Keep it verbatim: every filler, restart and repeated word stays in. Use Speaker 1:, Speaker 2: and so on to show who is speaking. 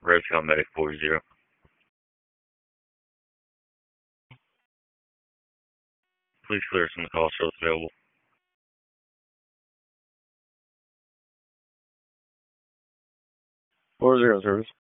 Speaker 1: Rescom Medic four zero. Please clear us from the call show it's available.
Speaker 2: four zero service.